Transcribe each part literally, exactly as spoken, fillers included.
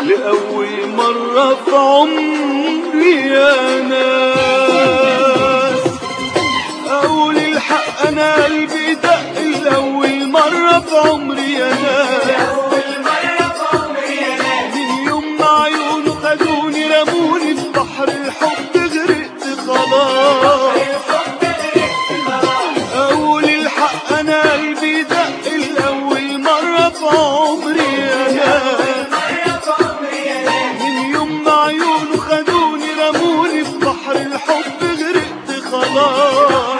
لأول مرة في عمري يا ناس. أقول الحق أنا قلبي دق لأول مرة في عمري يا ناس. من يوم ما عيونه خدوني رموني في بحر الحب غرقت خلاص. أقول الحق أنا قلبي دق لأول مرة في عمري يا ناس. من يوم ما عيونه خدوني رموني في بحر الحب غرقت خلاص.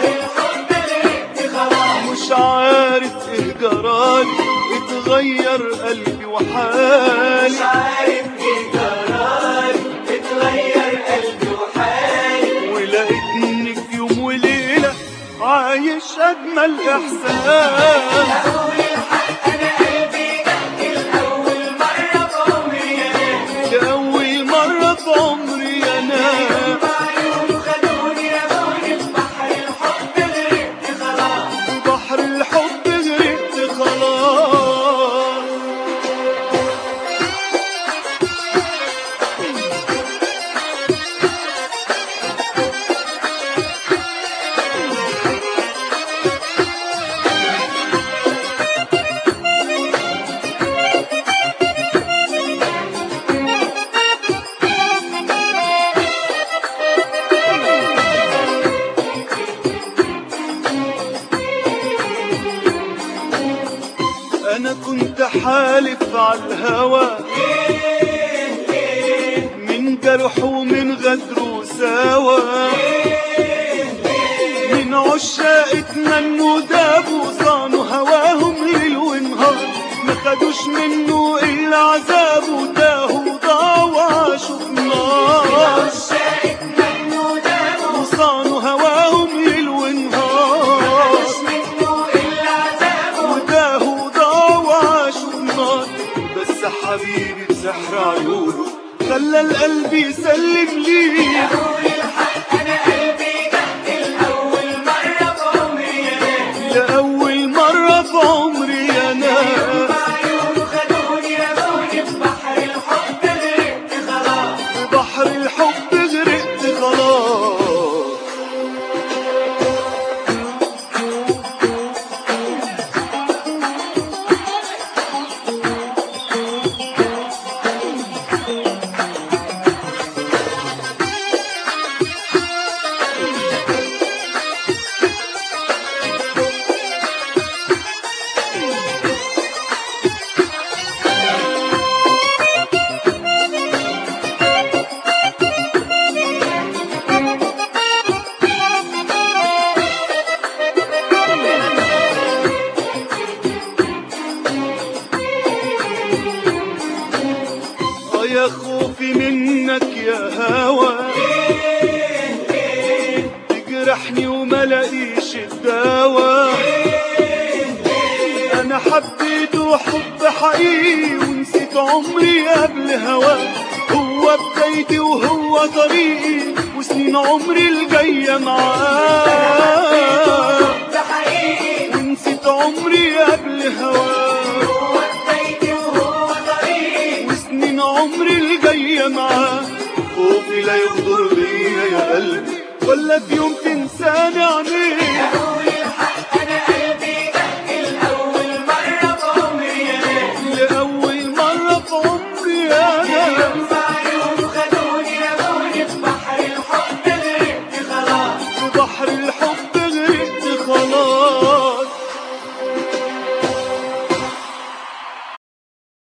مش عارف ايه جرالي اتغير قلبي وحالي. مش عارف ايه جرالي اتغير قلبي وحالي. ولقيتني في يوم وليلة عايش أجمل إحساس. أقول الحق أنا قلبي دق لأول مرة في عمري يا ناس. لأول مرة في عمري يا ناس. عيونه خدوني رموني في بحر الحب غرقت خلاص. في بحر الحب غرقت خلاص. أنا كنت حالف على الهوى من جرح ومن غدر وساوى. من عشاق اتمنوا دابوا صانوا هواهم ليل ونهار. ما خدوش منه إلا عذاب وتاهوا وضاعوا وعاشوا في نار. وصانوا هواهم ليل ونهار. بس حبيبي بسحر عيونه خلى القلب يسلم ليه. أقول الحق أنا قلبي دق لأول مرة في عمري يا ناس. لأول مرة في عمري يا ناس. عيونه خدوني رموني في بحر الحب غرقت خلاص. في بحر الحب غرقت خلاص. يا خوفي منك يا هوى تجرحني وملاقيش الدوا. انا حبيته حب حقيقي ونسيت عمري قبل هواه. هو بدايتي وهو طريقي وسنين عمري الجاية معاه. ونسيت عمري قبل هواه. عمري الجاية معاه. خوفي لا يغدر بيا يا قلبي ولا في يوم تنساني عينيك.